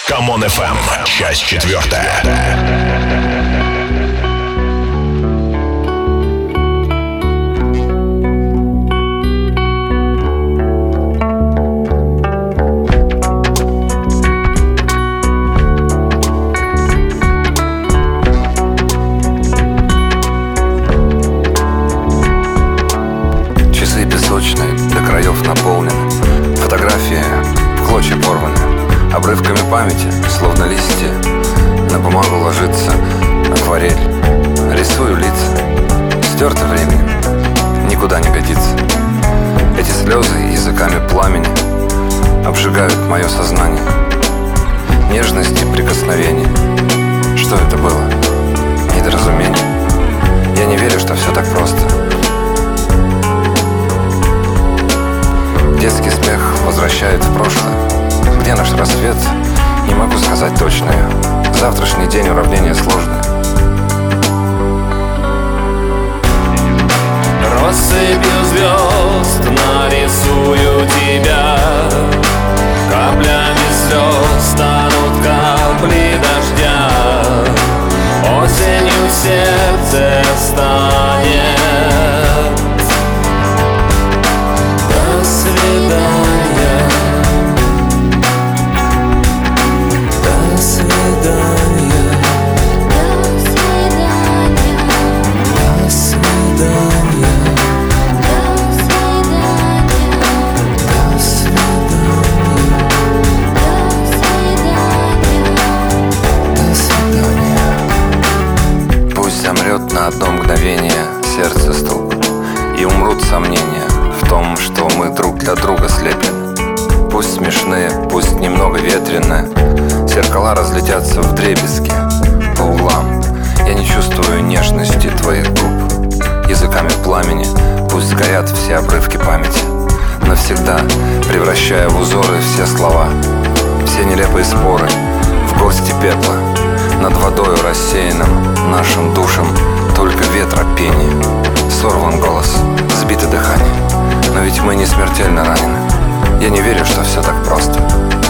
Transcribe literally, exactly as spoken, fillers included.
Камон эф эм, часть четвертая. Часы песочные, до краев наполнены, фотографии в клочья порваны. Обрывками памяти, словно листья, на бумагу ложится акварель. Рисую лица, стерто временем, никуда не годится. Эти слезы языками пламени обжигают мое сознание. Нежность и прикосновение. Что это было? Недоразумение? Я не верю, что все так просто. Детский смех возвращает в прошлое. Где наш рассвет? Не могу сказать точно. Завтрашний день уравнение сложное. Россыпью звезд нарисую тебя. Каплями слез станут капли дождя. Осенью сердце станет. До свидания. До свидания. До свидания. До свидания. До свидания. До свидания. Пусть замрет на одно мгновение сердце стук, и умрут сомнения в том, что мы друг для друга слеплены. Пусть смешные, пусть немного ветреные, зеркала разлетятся вдребезги по углам. Я не чувствую нежности твоих губ. Языками пламени пусть сгорят все обрывки памяти, навсегда превращая в узоры все слова, все нелепые споры в горсти пепла. Над водою рассеянным нашим душам только ветра пение. Сорван голос, сбито дыхание, но ведь мы не смертельно ранены. Я не верю, что все так просто.